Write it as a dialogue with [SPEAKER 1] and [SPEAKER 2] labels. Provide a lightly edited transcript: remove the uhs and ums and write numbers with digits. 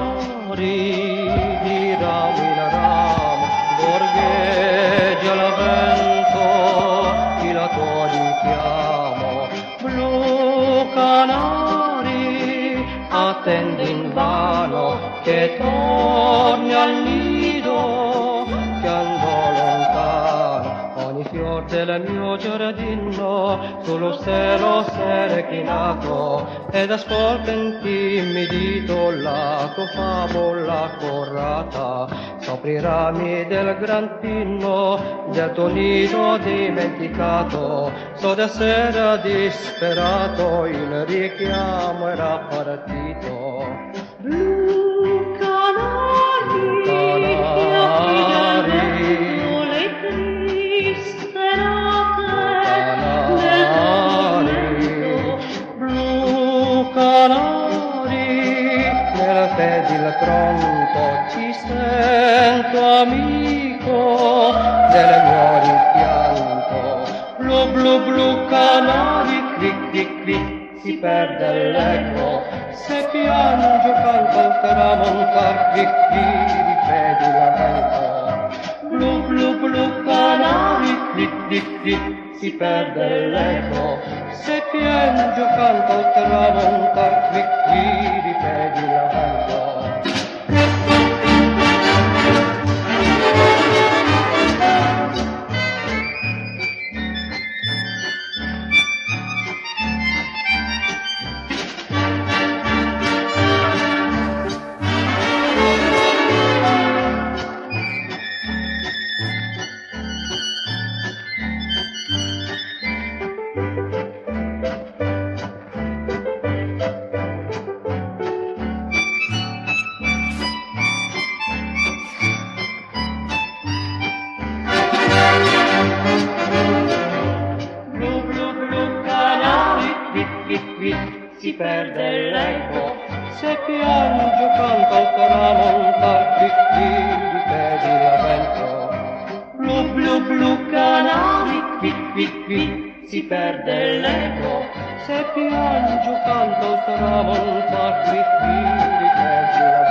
[SPEAKER 1] di ramo in ramo, gorgheggia la vento, chi la tua richiamo, blu canari, attendi invano che torni al nido, che andò lontano, ogni fior del mio giardino, sullo stelo s'è chinato, ed ascolta intimidito la tua favola corrata, sopra i rami del gran pinno, del tuo nido dimenticato, so d'essere disperato, il richiamo era partito.
[SPEAKER 2] Blu canari, le triste
[SPEAKER 1] blu canari, nel fedil tronco ci sento amico del mio rimpianto, blu canari, cric cric cric, si perde l'eco, se piango canto al tramontar, cric cric, ripeti la vento, blu canari, cric cric cric, si perde l'eco, se piango canto al tramontar, cric cric, ripeti la vento. Si perde l'eco, se piango canto al tramontar, cric cric, ripeti la vento, blu canari, cric cric cric, si perde l'eco, se piango canto al tramontar, cric cric, ripeti la vento.